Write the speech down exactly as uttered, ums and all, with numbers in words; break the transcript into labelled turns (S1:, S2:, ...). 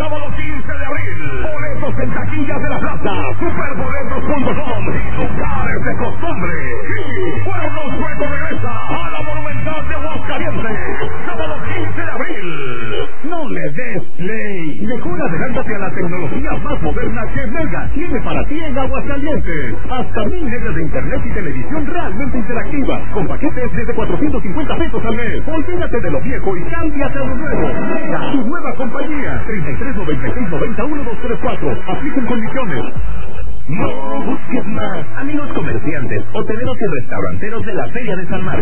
S1: sábado quince de abril. Boletos en taquillas de la plaza, superboletos punto com y lugares de costumbre. Sí, Pueblo Sueco regresa a la Monumental de Aguascalientes, sábado quince de abril. No le des play. Mejor adelántate a la tecnología más moderna que Mega tiene para ti en Aguascalientes. Hasta mil megas de internet y televisión realmente interactiva, con paquetes desde cuatrocientos cincuenta pesos al mes. Olvídate de lo viejo y cámbiate a lo nuevo. Mega, tu nueva compañía. treinta y tres noventa y seis noventa uno dos tres cuatro. Apliquen condiciones. No busques más. Amigos comerciantes, hoteleros y restauranteros de la Feria de San Marcos.